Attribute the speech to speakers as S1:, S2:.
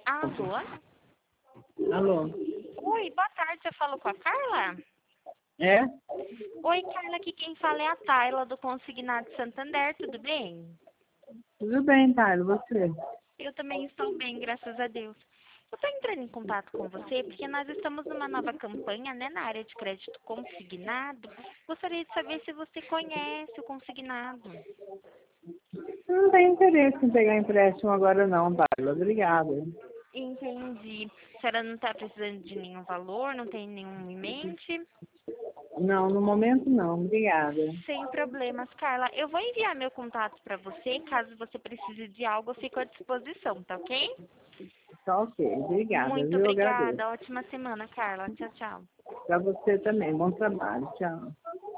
S1: Alô?
S2: Alô?
S1: Oi, boa tarde, você falou com a Carla?
S2: É?
S1: Oi, Carla, aqui quem fala é a Tayla do Consignado Santander, tudo bem?
S2: Tudo bem, Thales, você?
S1: Eu também estou bem, graças a Deus. Eu estou entrando em contato com você porque nós estamos numa nova campanha, né, na área de crédito consignado. Gostaria de saber se você conhece o consignado.
S2: Não tenho interesse em pegar empréstimo agora não, Thales. Obrigada.
S1: Entendi. A senhora não está precisando de nenhum valor, não tem nenhum em mente?
S2: Não, no momento não. Obrigada.
S1: Sem problemas, Carla. Eu vou enviar meu contato para você. Caso você precise de algo, eu fico à disposição, tá ok?
S2: Tá ok. Obrigada,
S1: Muito
S2: viu? Eu agradeço.
S1: obrigada. Ótima semana, Carla. Tchau, tchau.
S2: Para você também. Bom trabalho. Tchau.